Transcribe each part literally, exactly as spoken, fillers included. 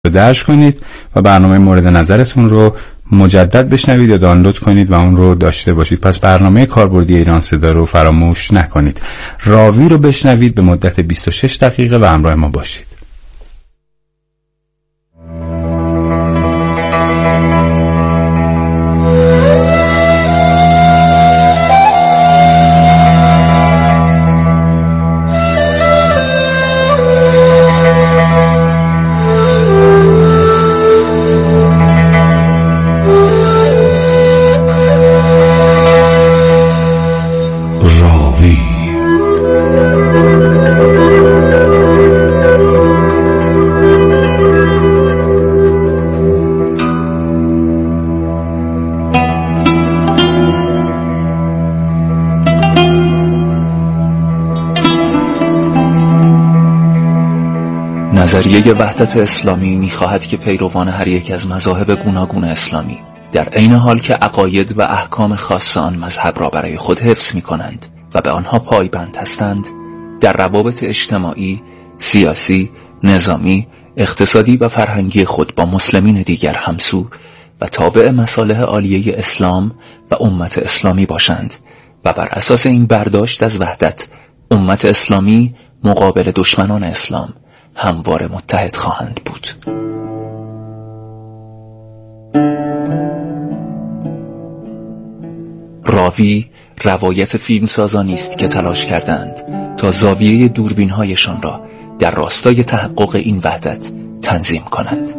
رو درج کنید و برنامه مورد نظرتون رو مجدد بشنوید یا دانلود کنید و اون رو داشته باشید. پس برنامه کاربردی ایران صدا رو فراموش نکنید. راوی رو بشنوید به مدت بیست و شش دقیقه و همراه ما باشید. نظریه وحدت اسلامی می‌خواهد که پیروان هر یک از مذاهب گوناگون اسلامی در عین حال که عقاید و احکام خاص آن مذهب را برای خود حفظ می‌کنند و به آنها پایبند هستند، در روابط اجتماعی، سیاسی، نظامی، اقتصادی و فرهنگی خود با مسلمین دیگر همسو و تابع مصالح عالیه اسلام و امت اسلامی باشند و بر اساس این برداشت از وحدت، امت اسلامی مقابل دشمنان اسلام همواره متحد خواهند بود. راوی روایت فیلمسازانی است که تلاش کردند تا زاویه دوربین‌هایشان را در راستای تحقق این وحدت تنظیم کنند.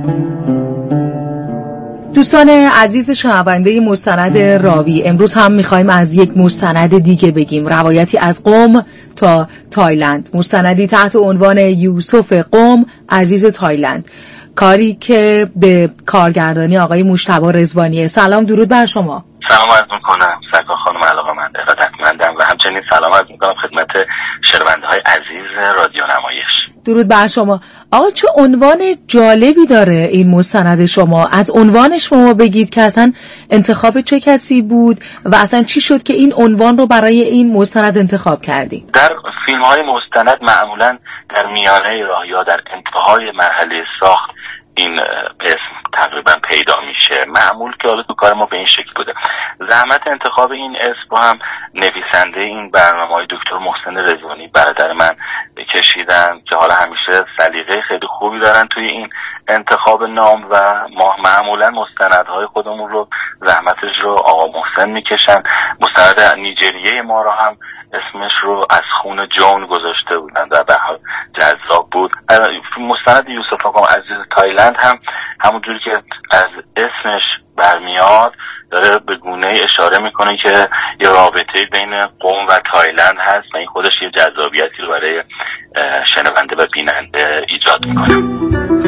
دوستان عزیز شنونده مستند راوی، امروز هم میخوایم از یک مستند دیگه بگیم، روایتی از قم تا تایلند، مستندی تحت عنوان یوسف قم عزیز تایلند، کاری که به کارگردانی آقای مجتبی رضوانیه. سلام، درود بر شما. سلام عرض میکنم سرکار خانم علاقه‌مند ارادتمندم و همچنین سلام عرض میکنم خدمت شنونده های عزیز رادیو نمایش. درود بر شما. آقا چه عنوان جالبی داره این مستند شما، از عنوانش ما بگید که اصلا انتخاب چه کسی بود و اصلا چی شد که این عنوان رو برای این مستند انتخاب کردی؟ در فیلم های مستند معمولا در میانه راه یا در انتهای مرحله ساخت این اسم تقریبا پیدا میشه، معمول که حالا تو کار ما به این شکل بوده. زحمت انتخاب این اسم رو هم نویسنده این برنامه‌های دکتر محسن رضوانی برادر من کشیدن که حالا همیشه سلیقه خیلی خوبی دارن توی این انتخاب نام و ما معمولا مستندهای خودمون رو زحمتش رو آقا محسن میکشن. مستند نیجریه ما رو هم اسمش رو از خون جون گذاشته بودن و به حال جذاب بود. مستند یوسف قم عزیز تایلند هم همونجوری که از اسمش برمیاد داره به گونه اشاره میکنه که یه رابطه بین قم و تایلند هست و این خودش یه جذابیتی رو برای شنونده و بیننده ایجاد میکنه.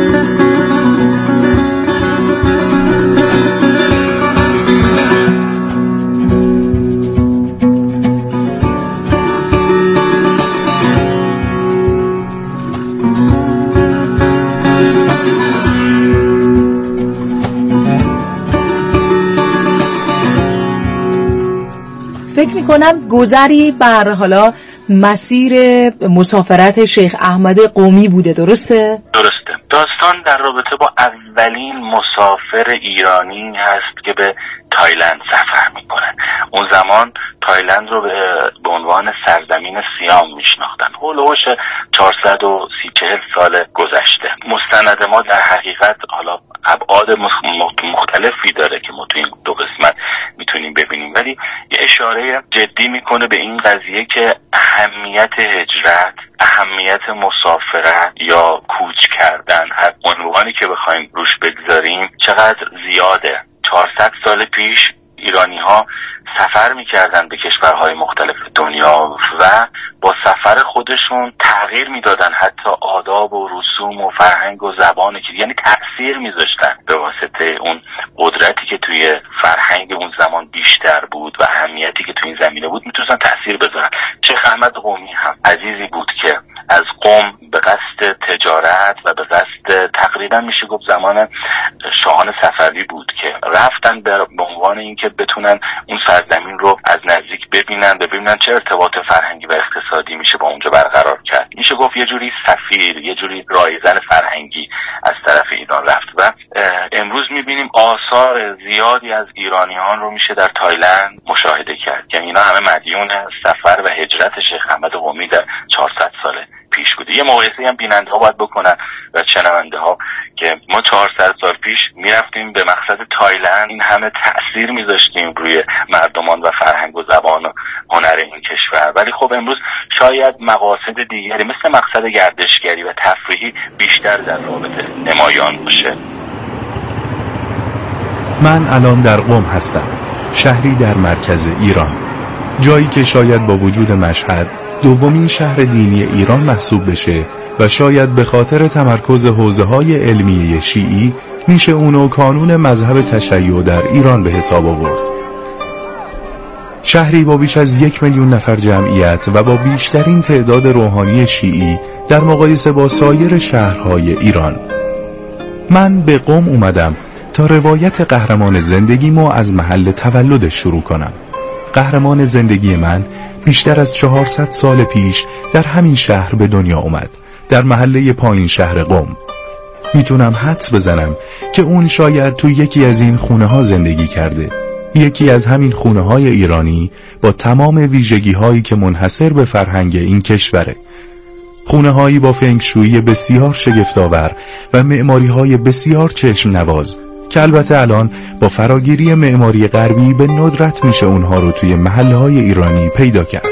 فکر میکنم گذری بر حالا مسیر مسافرت شیخ احمد قمی بوده، درسته؟ درسته. داستان در رابطه با اولین مسافر ایرانی هست که به تایلند سفر میکنه. اون زمان تایلند رو به عنوان سرزمین سیام میشناختن. هولوش چهارصد و سی چهل سال گذشته. مستند ما در حقیقت حالا ابعاد مختلفی داره که ما تو این دو قسمت میتونیم ببینیم، ولی یه اشاره جدی میکنه به این قضیه که اهمیت هجرت، اهمیت مسافرت یا کوچ کردن، هر عنوانی که بخوایم روش بگذاریم، چقدر زیاده. چهارصد سال پیش ایرانی ها سفر میکردن به کشورهای مختلف دنیا و با سفر خودشون تغییر میدادن حتی آداب و رسوم و فرهنگ و زبان، که یعنی تأثیر میذاشتن به واسطه اون قدرتی که توی فرهنگ اون زمان بیشتر بود و اهمیتی که توی این زمینه بود میتونستن تأثیر بذارن. شیخ احمد قمی هم عزیزی بود که از قم به قصد تجارت و به قصد تقریبا میشه گفت زمان شاهان صفوی بود که رفتن به عنوان اینکه بتونن اون سرزمین رو از نزدیک ببینن، ببینن چه ارتباط فرهنگی و اقتصادی میشه با اونجا برقرار کرد. میشه گفت یه جوری سفیر، یه جوری رایزن فرهنگی از طرف ایران رفت و امروز میبینیم آثار زیادی از ایرانیان رو میشه در تایلند مشاهده کرد که اینا همه مدیون سفر و هجرت شیخ احمد قمی در چهارصد سال پیش بوده. یه مقایسه هم بیننده ها باید بکنن و شنونده ها که ما چهارصد سال پیش میرفتیم به مقصد تایلند، این همه تأثیر میذاشتیم روی مردمان و فرهنگ و زبان و هنر این کشور، ولی خب امروز شاید مقاصد دیگری مثل مقصد گردشگری و تفریحی بیشتر در رابطه نمایان باشه. من الان در قم هستم، شهری در مرکز ایران، جایی که شاید با وجود مشهد دومین شهر دینی ایران محسوب بشه و شاید به خاطر تمرکز حوزه‌های علمیه شیعی میشه اونو کانون مذهب تشیع در ایران به حساب آورد. شهری با بیش از یک میلیون نفر جمعیت و با بیشترین تعداد روحانی شیعی در مقایسه با سایر شهرهای ایران. من به قم اومدم تا روایت قهرمان زندگیمو از محل تولدش شروع کنم. قهرمان زندگی من بیشتر از چهارصد سال پیش در همین شهر به دنیا اومد، در محله پایین شهر قم. میتونم حدس بزنم که اون شاید تو یکی از این خونه ها زندگی کرده، یکی از همین خونه های ایرانی با تمام ویژگی هایی که منحصر به فرهنگ این کشوره. خونه هایی با فنگشویی بسیار شگفت‌آور و معماری های بسیار چشم نواز که البته الان با فراگیری معماری غربی به ندرت میشه اونها رو توی محله های ایرانی پیدا کرد.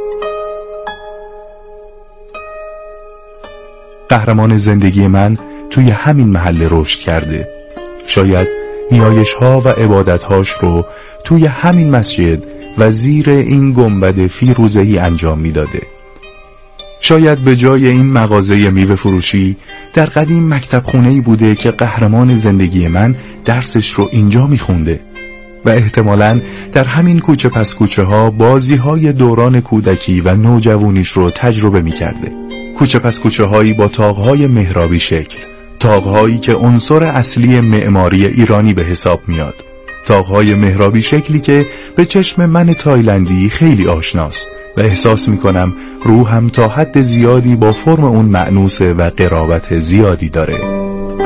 قهرمان زندگی من توی همین محله رشد کرده. شاید نیایش ها و عبادت هاش رو توی همین مسجد و زیر این گنبد فیروزه‌ای انجام میداده. شاید به جای این مغازه میوه فروشی در قدیم مکتب خونه‌ای بوده که قهرمان زندگی من درسش رو اینجا میخونده و احتمالاً در همین کوچه پس کوچه ها بازی های دوران کودکی و نوجوانیش رو تجربه میکرده. کوچه پس کوچه هایی با تاقهای محرابی شکل، تاقهایی که عنصر اصلی معماری ایرانی به حساب میاد، تاقهای محرابی شکلی که به چشم من تایلندی خیلی آشناست و احساس میکنم روحم تا حد زیادی با فرم اون مأنوسه و قرابت زیادی داره.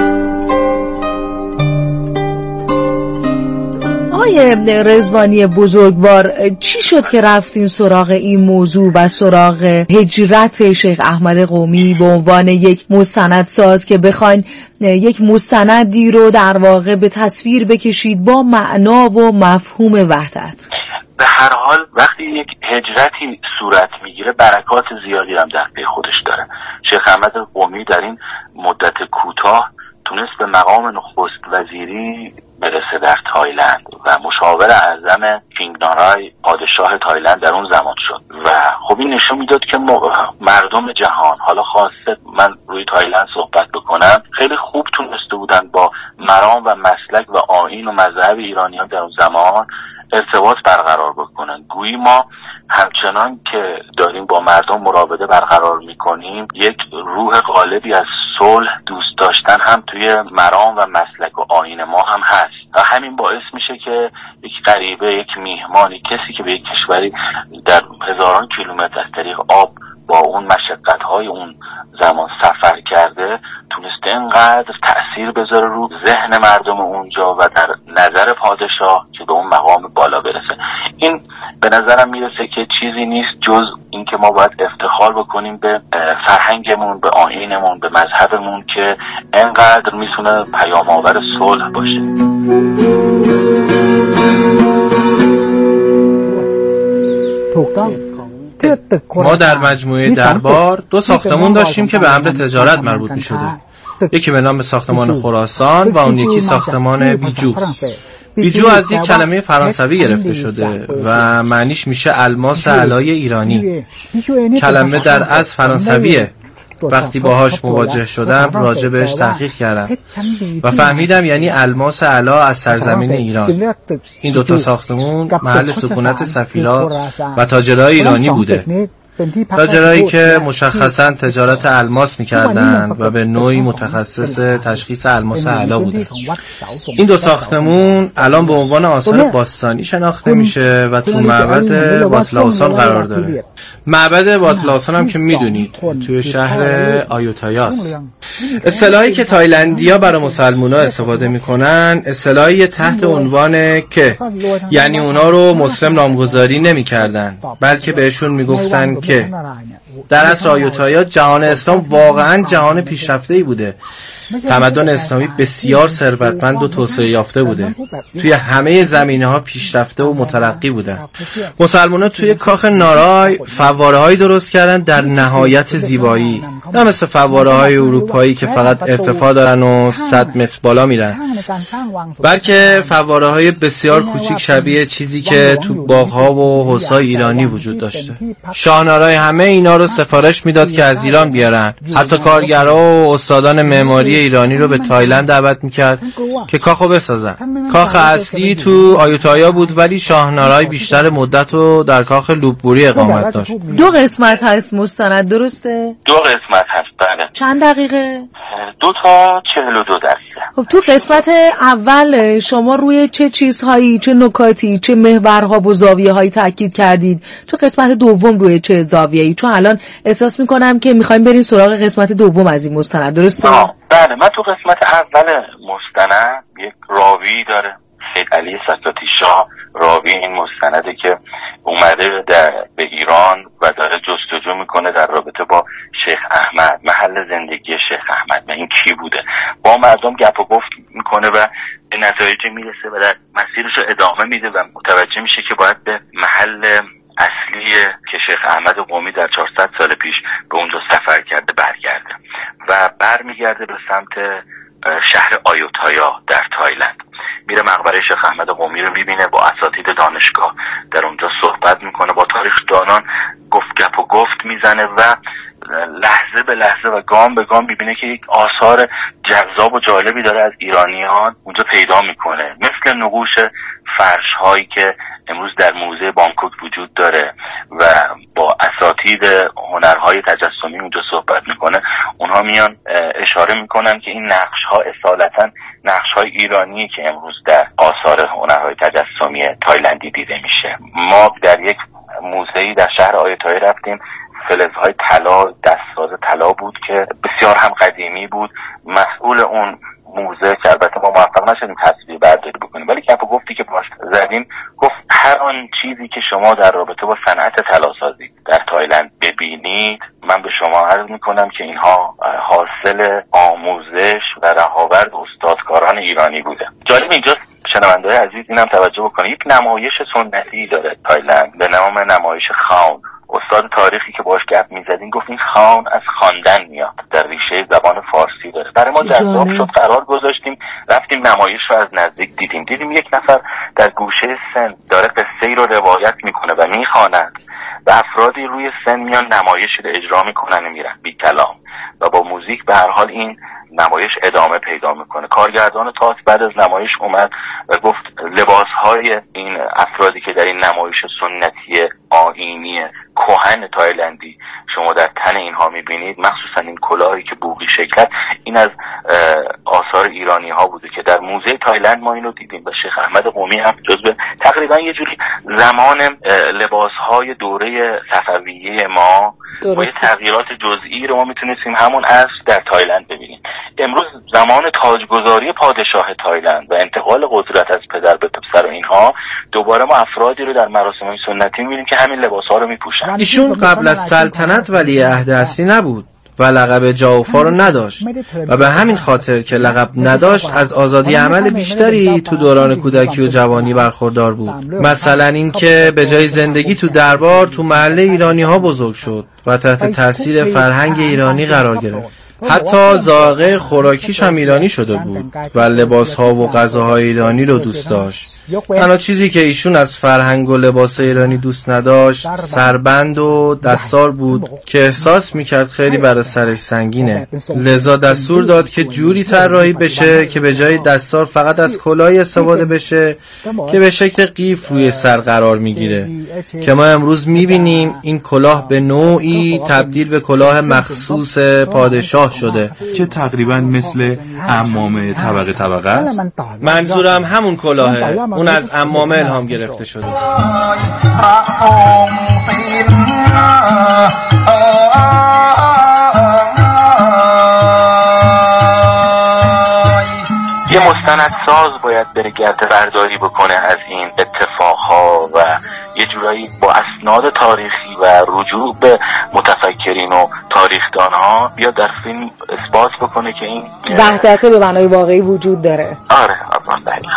آقای رضوانی بزرگوار، چی شد که رفتین سراغ این موضوع و سراغ هجرت شیخ احمد قمی به عنوان یک مستندساز که بخواین یک مستندی رو در واقع به تصویر بکشید با معنا و مفهوم وحدت؟ به هر حال وقتی یک هجرتی صورت میگیره برکات زیادی هم در پی خودش داره. شیخ احمد قمی در این مدت کوتاه تونست به مقام نخست وزیری برسه در تایلند و مشاور اعظم فینگنارای پادشاه تایلند در اون زمان شد و خب این نشون میداد که مردم جهان، حالا خاصه من روی تایلند صحبت بکنم، خیلی خوب تونسته بودن با مرام و مسلک و آیین و مذهب ایرانیان در اون زمان ارتباط برقرار بکنن. گویی ما همچنان که داریم با مردم مراوده برقرار میکنیم، یک روح غالبی از صلح، دوست داشتن هم توی مرام و مسلک و آیین ما هم هست و همین باعث میشه که یک غریبه، یک میهمانی، کسی که به یک کشوری در هزاران کیلومتر از طریق آب با اون مشقت‌های اون زمان سفر کرده، تونسته اینقدر تأثیر بذاره رو ذهن مردم اونجا و در نظر پادشاه که به اون مقام بالا برسه. این به نظرم میرسه که چیزی نیست جز اینکه ما باید افتخار بکنیم به فرهنگمون، به آیینمون، به مذهبمون که اینقدر میتونه پیام آور صلح باشه. ما در مجموعه دربار دو ساختمان داشتیم که به امر تجارت مربوط می شده. یکی به نام ساختمان خراسان و اون یکی ساختمان بیجو. بیجو از یک کلمه فرانسوی گرفته شده و معنیش میشه الماس علای ایرانی. کلمه در از فرانسویه. وقتی باهاش مواجه شدم راجبش تحقیق کردم و فهمیدم یعنی الماس علا از سرزمین ایران. این دوتا ساختمون محل سکونت سفیران و تاجرای ایرانی بوده. تاجرایی که مشخصاً تجارت الماس می‌کردند و به نوعی متخصص تشخیص الماس اعلی بودند. این دو ساختمون الان به عنوان آثار باستانی شناخته میشه و تو معبد باتلاوسان قرار داره. معبد باتلاوسان هم که میدونید توی شهر آیوتایاست. اصطلاحی که تایلندی‌ها برای مسلمان‌ها استفاده میکنن اصطلاحی تحت عنوان که، یعنی اونا رو مسلم نامگذاری نمی‌کردن بلکه بهشون میگفتن که. در عصر آیوتایا جهان اسلام واقعا جهان پیشرفته‌ای بوده. تمدن اسلامی بسیار ثروتمند و توسعه یافته بوده. توی همه زمینه‌ها پیشرفته و مترقی بودن. مسلمان‌ها توی کاخ نارای فواره‌هایی درست کردن در نهایت زیبایی، نه مثل فواره‌های اروپایی که فقط ارتفاع دارن و صد متر بالا میرن، بلکه فواره‌های بسیار کوچیک شبیه چیزی که تو باغ‌ها و حوض‌های ایرانی وجود داشته. شاه نارای همه اینا رو سفارش میداد که از ایران بیارن. حتی کارگرها و استادان معماری ایرانی رو به تایلند دعوت میکرد که کاخو بسازن. کاخ اصلی تو آیوتایا بود ولی شاه نارای بیشتر مدت رو در کاخ لوپبوری اقامت داشت. دو قسمت هست مستند، درسته؟ دو قسمت هست، بله. چند دقیقه؟ دو تا چهل و دو دقیقه. خب تو قسمت اول شما روی چه چیزهایی، چه نکاتی، چه محورها و زاویه هایی تاکید کردید؟ تو قسمت دوم روی چه زاویه‌ای؟ چون الان احساس میکنم که میخوایم بریم سراغ قسمت دوم از این مستند، درسته؟ آه. بله، من تو قسمت اول مستند یک راوی داره، سید علی سکاتی شاه، راوی این مستنده که اومده در به ایران و داره جستجو میکنه در رابطه با شیخ احمد، محل زندگی شیخ احمد و این کی بوده. با مردم گپ و گفت میکنه و به نتایج میرسه و در مسیرش رو ادامه میده و متوجه میشه که باید به محل اصلی که شیخ احمد قمی در چهارصد سال پیش به اونجا سفر کرده برگرده و برمیگرده به سمت شهر آیوتایا در تایلند. میره مقبره شیخ احمد قمی رو میبینه، با اساتید دانشگاه در اونجا صحبت میکنه، با تاریخ دانان گفت گپ و گفت میزنه و لحظه به لحظه و گام به گام میبینه که یک آثار جذاب و جالبی داره از ایرانیان اونجا پیدا میکنه، مثل نقوش فرش هایی که امروز در موزه بانکوک وجود داره و با اساتید هنرهای تجسمی اونجا صحبت میکنه. اونها میان اشاره میکنن که این نقش ها اصالتا نقش های ایرانی که امروز در آثار هنرهای تجسمی تایلندی دیده میشه. ما در یک موزه‌ای در شهر آیوتایا رفتیم، فلزهای طلا، دستساز طلا بود که بسیار هم قدیمی بود. مسئول اون موزه که البته ما موفق نشدیم تصویر برداری بکنیم ولی گپ و گفتی که باش زدیم، گفت هر آن چیزی که شما در رابطه با صنعت طلاسازی در تایلند ببینید، من به شما عرض میکنم که اینها حاصل آموزش و رهاورد استادکاران ایرانی بوده. جالب اینجاست شنونده‌های عزیز اینم توجه بکنید، یک نمایش سنتی داره تایلند به نام نمایش خاون. استاد تاریخی که باش گپ میزدیم گفت این خان از خواندن میاد، در ریشه زبان فارسی داره. برای ما جذاب شد، قرار گذاشتیم رفتیم نمایش رو از نزدیک دیدیم. دیدیم یک نفر در گوشه سن داره قصه ای رو روایت میکنه و میخواند و افرادی روی سن میان نمایشی رو اجرا میکنن و میرن بی کلام و با موزیک. به هر حال این نمایش ادامه پیدا میکنه. کارگردان تئاتر بعد از نمایش اومد و گفت لباسهای این افرادی که در این نمایش سنتی آیینی کهن تایلندی شما در تن اینها میبینید، مخصوصا این کلاهی که بوقی شکل، این از آثار ایرانی ها بوده که در موزه تایلند ما اینو دیدیم و شیخ احمد قمی هم جزو تقریبا یه جوری زمان لباسهای دوره صفویه ما با یه تغییرات جزئی رو ما میتونستیم همون عصر در تایلند ببینیم. امروز زمان تاجگذاری پادشاه تایلند و انتقال قدرت از پدر به پسر و اینها، دوباره ما افرادی رو در مراسم سنتی میبینیم که همین لباس‌ها رو میپوشن. ایشون قبل از سلطنت ولی عهد اصلی نبود و لقب جاوفا رو نداشت و به همین خاطر که لقب نداشت از آزادی عمل بیشتری تو دوران کودکی و جوانی برخوردار بود. مثلا این که به جای زندگی تو دربار تو محله ایرانی ها بزرگ شد و تحت تاثیر فرهنگ ایرانی قرار گرفت. حتی ذائقه خوراکیش هم ایرانی شده بود و لباس‌ها و غذاهای ایرانی رو دوست داشت. تنها چیزی که ایشون از فرهنگ و لباس ایرانی دوست نداشت سربند و دستار بود که احساس میکرد خیلی برای سرش سنگینه. لذا دستور داد که جوری طراحی بشه که به جای دستار فقط از کلاهی استفاده بشه که به شکل قیف روی سر قرار میگیره که ما امروز میبینیم این کلاه به نوعی تبدیل به کلاه مخصوص پادشاه شده که تقریبا مثل عمامه طبقه طبقه است. منظورم همون کلاهه، اون از عمامه الهام گرفته شده. یه مستندساز باید بره گرد برداری بکنه از این اتفاقها و یه جورایی با اسناد تاریخی و رجوع به متفکرین و تاریخدانها بیا در فیلم اثبات بکنه که این وحدت به معنای واقعی وجود داره. آره آره دقیقاً.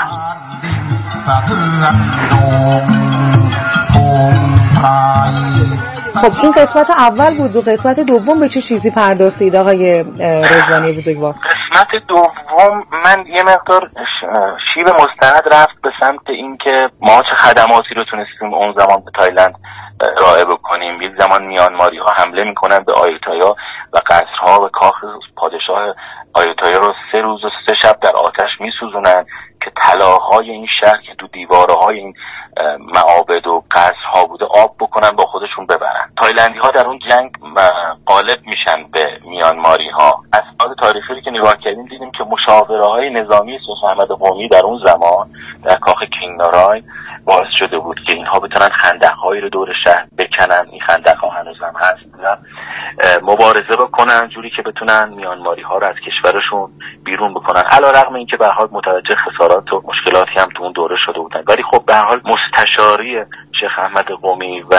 خب این قسمت اول بود و قسمت دوم به چه چیزی پرداختید آقای رضوانی بزرگوار؟ قسمت دوم من یه مقدار شیب مستند رفت به سمت این که ما چه خدماتی رو تونستیم اون زمان به تایلند ارائه بکنیم. یک زمان میانماری ها حمله میکنن به آیوتایا و قصرها و کاخ پادشاه آیوتایا رو سه روز و سه شب در آتش میسوزونن که طلاهای این شهر که تو دیواره های این معابد و قصرها بوده آب بکنن با خودشون ببرن. تایلندی ها در اون جنگ غالب میشن به میانماری ها. اسناد تاریخی که نگاه کردیم دیدیم که مشاوره های نظامی سلطان احمد قومی در اون زمان در کاخ کینگنارای باعث شده بود که اینها بتونن خندق‌هایی رو دور شهر بکنن. این خندق‌ها هنوز هم هست و مبارزه بکنن جوری که بتونن میانماری ها رو از کشورشون بیرون بکنن، علیرغم اینکه به هر حال متوجه خسارات و مشکلاتی هم تو اون دوره شده بودن. ولی خب به هر حال مستشاری شیخ احمد قومی و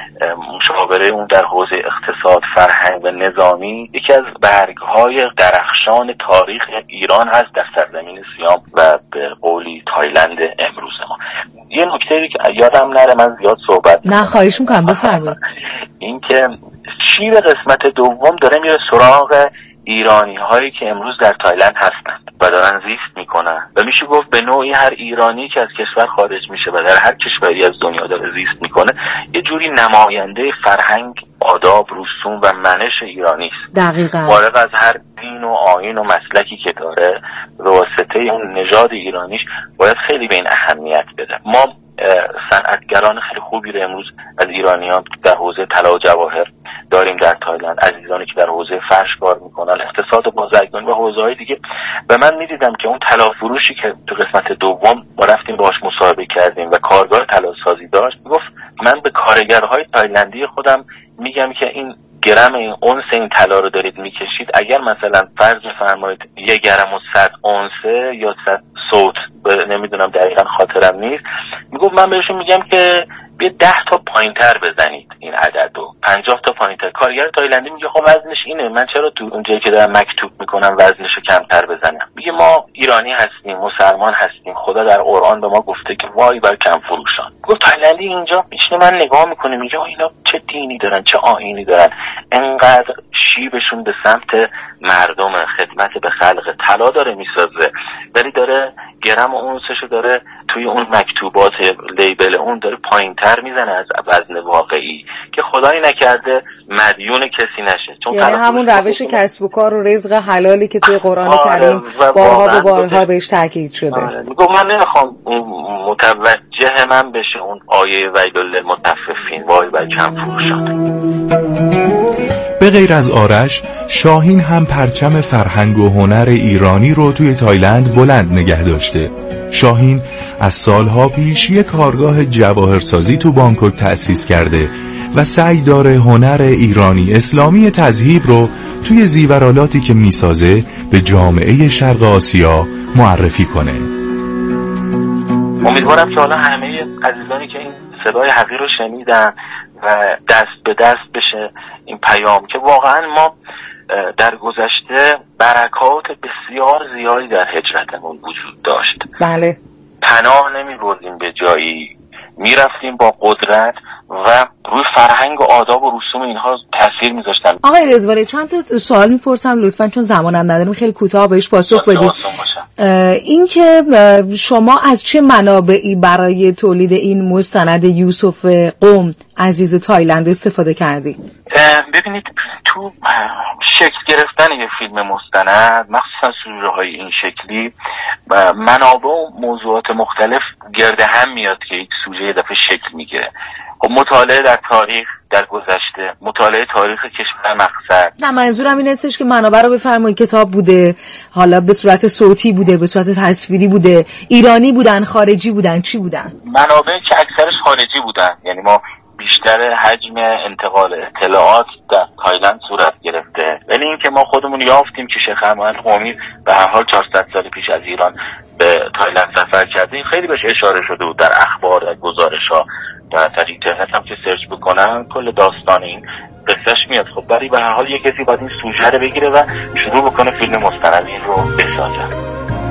مشاوره اون در حوزه اقتصاد، فرهنگ و نظامی یکی از برگ‌های درخشان تاریخ ایران هست در سرزمین سیام و به قولی تایلند امروز ما. یه نکته‌ای که یادم نره من زیاد صحبت نه خواهش می‌کنم بفرمایید. این که شیوه قسمت دوم داره میره سراغ ایرانی هایی که امروز در تایلند هستند و دارن زیست میکنن و میشه گفت به نوعی هر ایرانی که از کشور خارج میشه و در هر کشوری از دنیا داره زیست میکنه یه جوری نماینده فرهنگ، آداب، رسوم و منش ایرانی است. دقیقاً. فارغ از هر دین و آیین و مسلکی که داره به واسطه اون نژاد ایرانیش باید خیلی به این اهمیت بده. ما صنعتگران خیلی خوبی رو امروز از ایرانیان در حوزه طلا و جواهر داریم در تایلند، عزیزانی که در حوزه فرش کار میکنن، اقتصاد بازرگانی و حوزه‌های دیگه. و من میدیدم که اون طلا فروشی که تو قسمت دوم ما رفتیم باهاش مصاحبه کردیم و کارگاه طلاسازی داشت، گفت من به کارگرهای تایلندی خودم میگم که این گرم این اونس این طلا رو دارید میکشید، اگر مثلا فرض بفرمایید یک گرم و صد اونسه یا صد صوت نمیدونم دقیقا خاطرم نیست، میگفت من بهشون میگم که بیا ده تا پایینتر بزنید این عدد رو، پنجاه تا پایینتر. کارگر تایلندی میگه خب وزنش اینه، من چرا تو اونجایی که دارم مکتوب میکنم وزنشو کمتر بزنم؟ میگه ما ایرانی هستیم، مسلمان هستیم، خدا در قرآن به ما گفته که وای بر کم فروشان. گفت تایلندی اینجا میشه من نگاه میکنه میگه اینا چه دینی دارن، چه آیینی دارن، انقدر شیبشون به سمت مردم، خدمت به خلق طلا داره میسازه، ولی داره گرم اونسشو داره توی اون مکتوبات لیبل اون داره پایینتر میزنه از وزن واقعی که خدایی نکرده مدیون کسی نشه. چون یعنی همون روش کسب و کار و رزق حلالی که توی قرآن کریم بارها و بارها بهش تاکید شده. آره. میگم من نمیخوام متوجه من بشه اون آیه ویل للمطففین، وای بر کم فروشان. به غیر از آرش، شاهین هم پرچم فرهنگ و هنر ایرانی رو توی تایلند بلند نگه داشته. شاهین از سالها پیش یک کارگاه جواهرسازی تو بانکوک تأسیس کرده و سعی داره هنر ایرانی اسلامی تذهیب رو توی زیورالاتی که میسازه به جامعه شرق آسیا معرفی کنه. امیدوارم که حالا همه عزیزانی که این صدای حقیر رو شنیدن و دست به دست بشه این پیام که واقعا ما در گذشته برکات بسیار زیادی در هجرتمون وجود داشت. بله. پناه نمی بردیم به جایی، میرفتیم با قدرت و روی فرهنگ و آداب و رسوم اینها تاثیر میذاشتن. آقای رضوانی چند تا سوال میپرسم لطفاً، چون زمانم نداریم، خیلی کوتاه بهش پاسخ بدید. این که شما از چه منابعی برای تولید این مستند یوسف قم عزیز تایلند استفاده کردی؟ ببینید تو شکل گرفتن یه فیلم مستند، مخصوصا سوژه‌های این شکلی، منابع و موضوعات مختلف گرد هم میاد که یک سوژه یه دفعه شکل میگیره. خب مطالعه در تاریخ، در گذشته، مطالعه تاریخ کشور مقصد. نه منظورم این استش که منابع رو بفرمایید، کتاب بوده، حالا به صورت صوتی بوده، به صورت تصویری بوده، ایرانی بودن، خارجی بودن، چی بودن؟ منابع که اکثرش خارجی بودن، یعنی ما بیشتر حجم انتقال اطلاعات در تایلند صورت گرفته، ولی این که ما خودمون یافتیم که شیخ احمد قمی به هر حال چهارصد سال پیش از ایران به تایلند سفر کرده، خیلی بهش اشاره شده بود در اخبار، در گزارش‌ها، در اینترنت هم که سرچ بکنن کل داستان این قصهش میاد. خب برای به هر حال یک کسی باید این سوژه رو بگیره و شروع بکنه فیلم مستند این رو بسازه.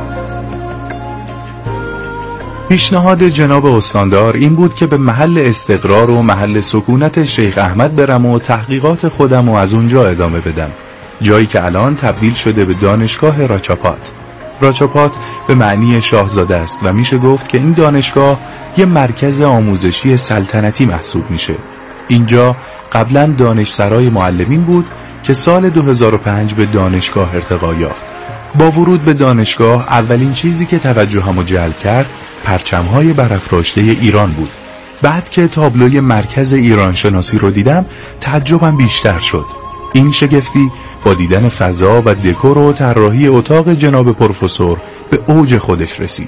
پیشنهاد جناب استاندار این بود که به محل استقرار و محل سکونت شیخ احمد برم و تحقیقات خودم و از اونجا ادامه بدم، جایی که الان تبدیل شده به دانشگاه راچاپات. راچاپات به معنی شاهزاده است و میشه گفت که این دانشگاه یه مرکز آموزشی سلطنتی محسوب میشه. اینجا قبلا دانشسرای معلمین بود که سال دو هزار و پنج به دانشگاه ارتقا یافت. با ورود به دانشگاه اولین چیزی که توجهمو جلب کرد پرچم‌های برافراشته ایران بود. بعد که تابلوی مرکز ایران شناسی رو دیدم تعجبم بیشتر شد. این شگفتی با دیدن فضا و دکور و طراحی اتاق جناب پروفسور به اوج خودش رسید.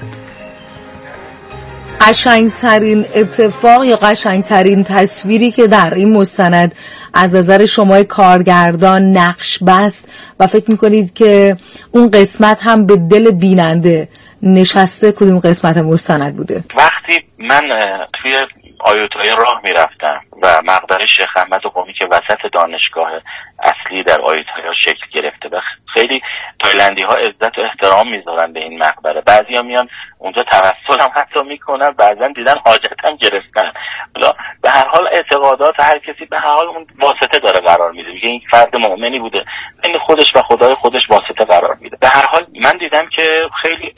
قشنگترین اتفاق یا قشنگترین تصویری که در این مستند از نظر شما کارگردان نقش بست و فکر میکنید که اون قسمت هم به دل بیننده نشسته، کدوم قسمت مستند بوده؟ وقتی من توی آیوتای راه میرفتم و مقبره شیخ احمد قمی که وسط دانشگاه اصلی در آیوتایا شکل گرفته و خیلی تایلندی ها عزت و احترام میذارن به این مقبره، بعضی ها میان اونجا توسل هم حتی میکنن، بعضا دیدن حاجت هم گرفتن. بلا به هر حال اعتقادات هر کسی به هر حال اون واسطه داره قرار میده، میگه این فرد مؤمنی بوده بین خودش و خدای خودش واسطه قرار میده. به هر حال من دیدم که خیلی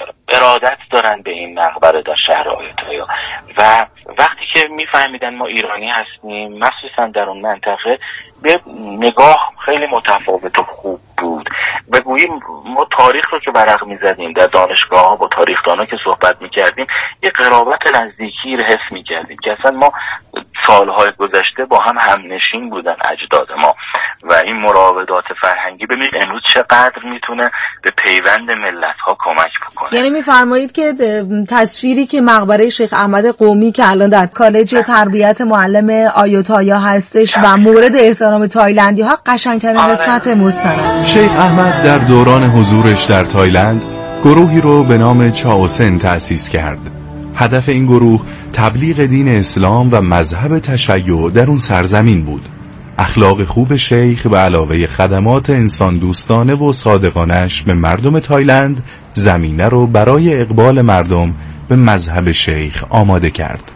ارادت دارن به این مقبره در شهر آیوتایا و وقتی که میفهمیدن ما ایرانی هستیم، مخصوصا در اون منطقه، به نگاه خیلی متفاوت و خوب بود. بگوییم ما تاریخ رو که ورق میزدیم در دانشگاه ها با تاریخدانا که صحبت میکردیم یه قرابت نزدیکی رو حس میکردیم که اصلا ما سالهای گذشته با هم همنشین بودن اجداد ما و این مراودات فرهنگی ببینید امروز چقدر میتونه به پیوند ملت ها کمک بکنه. یعنی میفرمایید که تصویری که مقبره شیخ احمد قمی که الان در کالج تربیت معلم آیوتایا هستش و مورد احترام تایلندی ها قشنگترین قسمت مستند. شیخ احمد در دوران حضورش در تایلند گروهی رو به نام چاوسن تأسیس کرد. هدف این گروه تبلیغ دین اسلام و مذهب تشیع در اون سرزمین بود. اخلاق خوب شیخ و علاوه خدمات انسان دوستانه و صادقانش به مردم تایلند زمینه رو برای اقبال مردم به مذهب شیخ آماده کرد.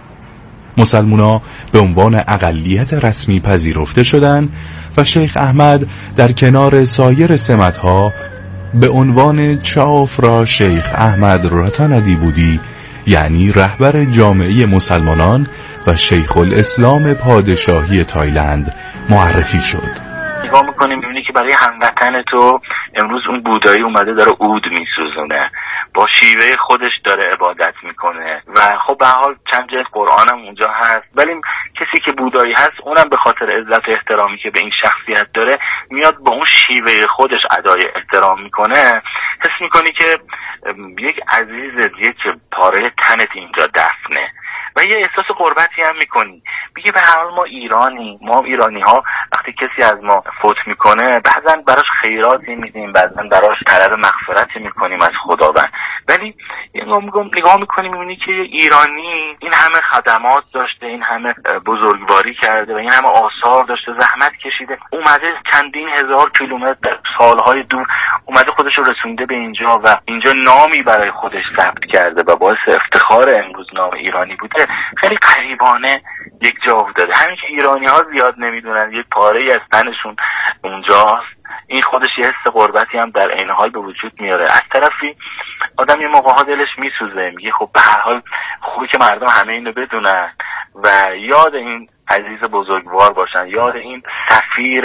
مسلمونا به عنوان اقلیت رسمی پذیرفته شدند و شیخ احمد در کنار سایر سمتها به عنوان چاف را شیخ احمد راتاندی بودی، یعنی رهبر جامعه مسلمانان و شیخ الاسلام پادشاهی تایلند معرفی شد. نگاه میکنیم میبینی که برای هموطن تو امروز اون بودایی اومده داره عود میسوزونه، با شیوه خودش داره عبادت میکنه و خب به حال چند جلد قرآن هم اونجا هست، ولی کسی که بودایی هست اونم به خاطر عزت و احترامی که به این شخصیت داره میاد با اون شیوه خودش ادای احترام میکنه. حس میکنی که یک عزیزت، یک پاره تنت اینجا دفنه و یه احساس قربتی هم میکنی. میگه به هر حال ما ایرانی، ما ایرانی ها وقتی کسی از ما فوت میکنه بعضا براش خیراتی میدیم، بعضا براش طلب مغفرتی میکنیم از خداوند، ولی نگاه میکنم نگاه میکنی میبینی که ایرانی این همه خدمات داشته، این همه بزرگواری کرده و این همه آثار داشته، زحمت کشیده، اومده چندین هزار کیلومتر در سالهای دور اومده خودش رو رسونده به اینجا و اینجا نامی برای خودش ثبت کرده و باعث افتخار امروز نام ایرانی بوده. خیلی غریبانه یک جا افتاده. همین که ایرانی ها زیاد نمیدونن یک پاره ای از تنشون اونجاست، این خودش یه حس غربتی هم در عین حال به وجود میاره. از طرفی آدم یه موقع ها دلش میسوزه، میگه خب به هر حال خوبه که مردم همه اینو بدونن و یاد این عزیز بزرگوار باشن، یاد این سفیر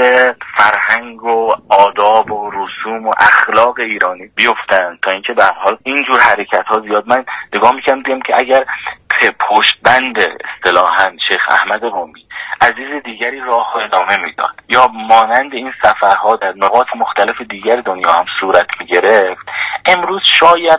فرهنگ و آداب و رسوم و اخلاق ایرانی بیفتن، تا اینکه به هر حال اینجور حرکت ها زیاد. من نگاه میکنم دیدم که اگر پشت بند اصطلاحاً شیخ احمد قمی عزیز دیگری راه ادامه میداد یا مانند این سفرها در نقاط مختلف دیگر دنیا هم صورت میگرفت، امروز شاید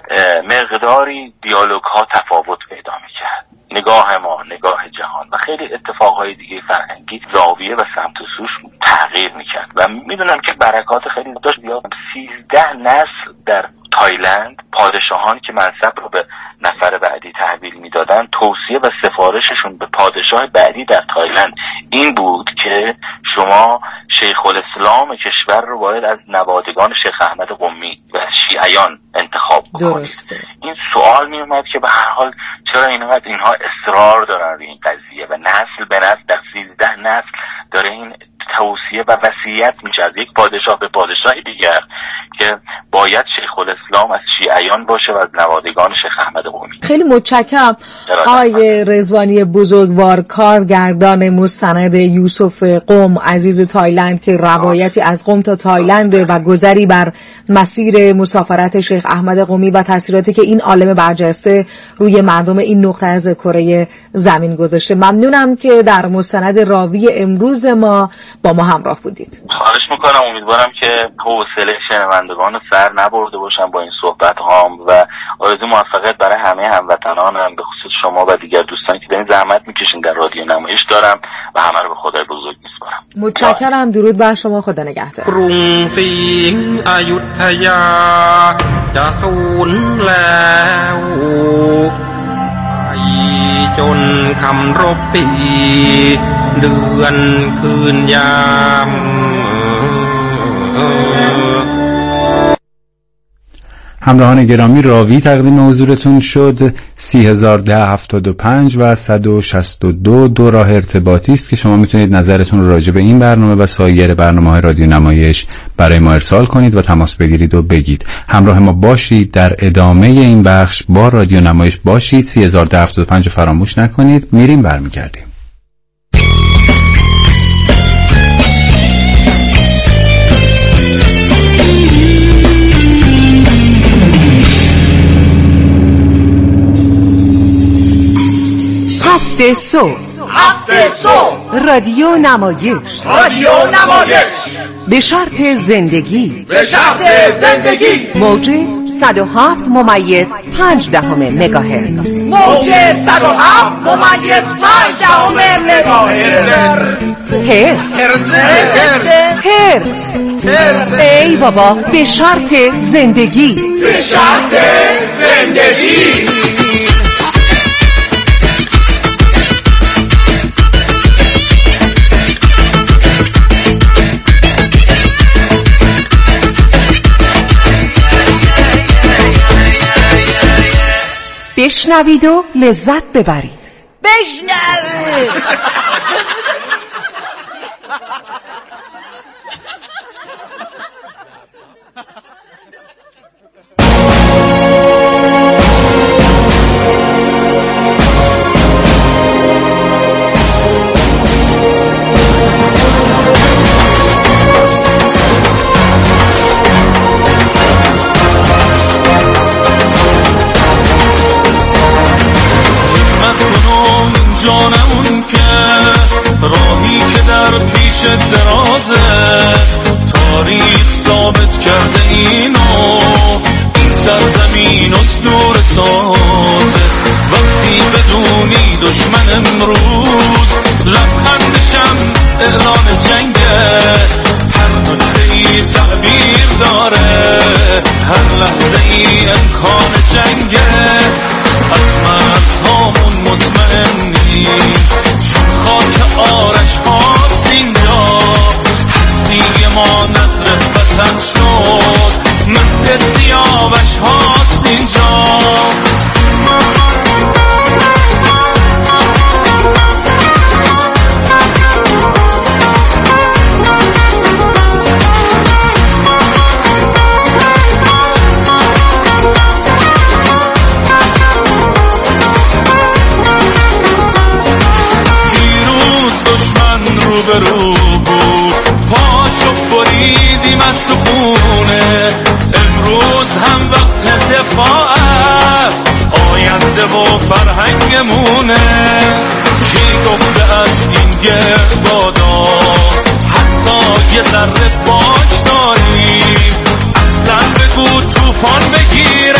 مقداری دیالوگ ها تفاوت پیدا میکرد، نگاه ما، نگاه جهان و خیلی اتفاقهای دیگه فرهنگی زاویه و سمت و سوش تغییر میکرد. و میدونم که برکات خیلی داشت. زیاد سیزده نسل در تایلند، پادشاهان که منصب رو به نفر بعدی تحویل میدادن، توصیه و سفارششون به پادشاه بعدی در تایلند این بود که شما شیخ الاسلام کشور رو باید از نوادگان شیخ احمد قمی و شیعیان انتخاب بکنید. درسته. این سوال می اومد که به هر حال چرا اینقدر اینها اصرار دارن روی این قضیه و نسل به نسل در سیزده نسل داره این توصیه و وصیت میشه از یک پادشاه به پادشاه دیگر که باید شیخ الاسلام از شیعیان باشه و از نوادگان شیخ احمد قمی. خیلی متشکرم آقای رضوانی بزرگوار، کارگردان مستند یوسف قم عزیز تایلند که روایتی از قم تا تایلند و گذری بر مسیر مسافرت شیخ احمد قمی و تاثیراتی که این عالم برجسته روی مردم این نقطه از کره زمین گذاشته. ممنونم که در مستند راوی امروز ما با ما همراه بودید. خواهش میکنم، امیدوارم که حوصله شنوندگان رو سر نبرده باشم با این صحبت هام و آرزو موفقیت برای همه هموطنانم، به خصوص شما و دیگر دوستانی که دارین زحمت میکشین در رادیو نمایش دارم و همه رو به خدای بزرگ میسپارم. متشکرم. درود بر شما. خدا نگهدار. กรุงศรีอยุธยาจะสูญแล้วจนคำรบปีเดือนคืนยาม همراهان گرامی، راوی تقدیم حضورتون شد. سی هزار ده هفتاد و پنج و صد و شصت و دو دو راه ارتباطی است که شما میتونید نظرتون رو راجع به این برنامه و سایر برنامه‌های رادیو نمایش برای ما ارسال کنید و تماس بگیرید و بگید. همراه ما باشید در ادامه این بخش، با رادیو نمایش باشید. سی هزار ده هفتاد و پنج فراموش نکنید. میریم برمیگردیم. هفته صبح هفته صبح رادیو نمایش رادیو نمایش به شرط زندگی به شرط زندگی موج صد و هفت ممیز پنج دهم مگاهرتز موج صد و هفت ممیز پنج دهم مگاهرتز هرتز هرتز هرتز ای بابا، به شرط زندگی به شرط زندگی. بشنوید و لذت ببرید. بشنوید. درازه تاریخ ثابت کرده اینو، این سرزمین اسطوره سازه. وقتی بدونی دشمن امروز لبخندشم اعلان جنگه، هر نکته‌ای تعبیر داره، هر لحظه ای امکان جنگه. عقیده و فرهنگمونه. کی گفته از این گردادا حتی یه ذره باج داریم؟ اصلا بگو طوفان بگیر